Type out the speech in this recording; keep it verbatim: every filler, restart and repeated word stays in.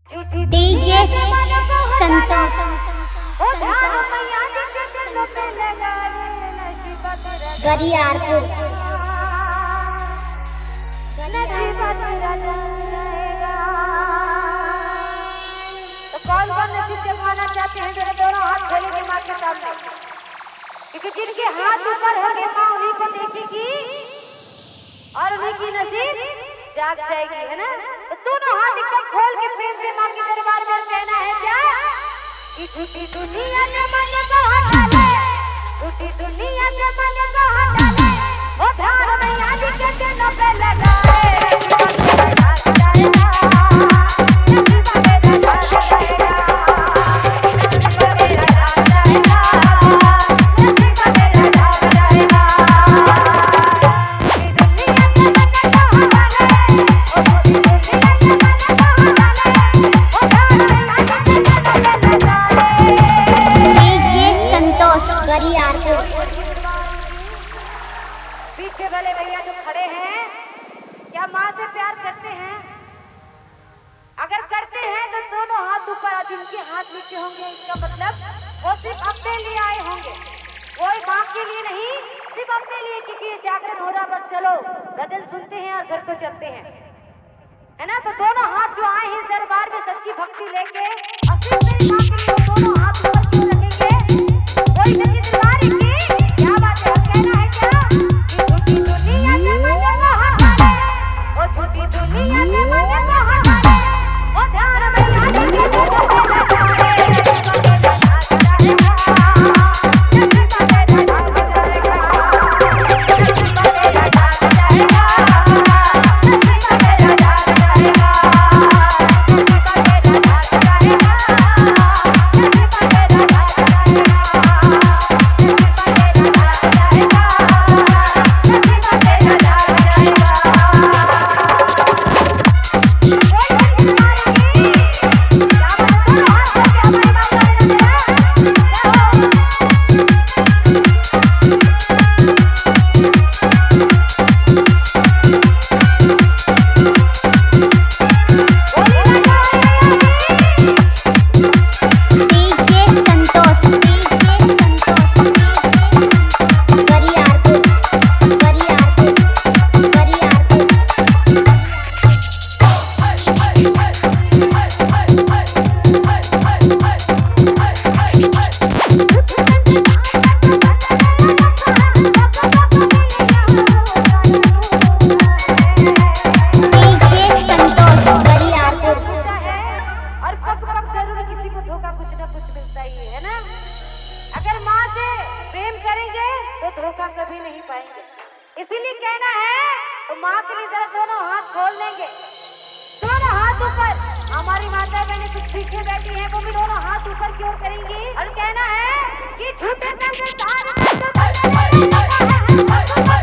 DJ संतोष गरियारपुर। तो कौन कौन नसीब जमाना चाहते हैं जरा दोनों हाथ खोलेंगे माँ के सामने, क्योंकि जिनके हाथ ऊपर होंगे माँ उन्हीं को देखेगी और उन्हीं की नसीब जाग जाएगी, है ना। तो दोनों हाथ एकदम खोल के प्रेम से माँ के दरबार में कहना है क्या कि झूठी दुनिया के मन को हटा ले, झूठी दुनिया के मन को हटा ले, वो ध्यान मैया जी के चरणों पे लगाए। पीछे वाले भैया जो खड़े हैं क्या माँ से प्यार करते हैं? अगर करते हैं तो दोनों हाथ ऊपर, जिनके हाथ नीचे होंगे इसका मतलब वो सिर्फ अपने लिए आए होंगे, कोई माँ के लिए नहीं, सिर्फ अपने लिए, क्योंकि ये जागरण हो रहा। बस चलो गजल सुनते हैं और घर को चलते हैं, है ना। तो दोनों हाथ जो आए हैं दरबार में सच्ची भक्ति लेके और सिर्फ मेरी माँ के लिए दोनों हाथ ऊपर क्यों रखेंगे? कोई नहीं दरबार की क्या बात है, कहना है क्या कि झूठी दुनिया से मन को हटा ले, वो झूठी दुनिया से मन को हटा ले, वो ध्यान मैया जी के चरणों पे लगाए। धोखा कभी नहीं पाएंगे, इसीलिए कहना है तो माँ के लिए जरा दोनों हाथ खोल लेंगे, दोनों हाथ ऊपर। हमारी माता बहनें कुछ पीछे बैठी हैं, वो भी दोनों हाथ ऊपर की ओर करेंगी और कहना है कि झूठे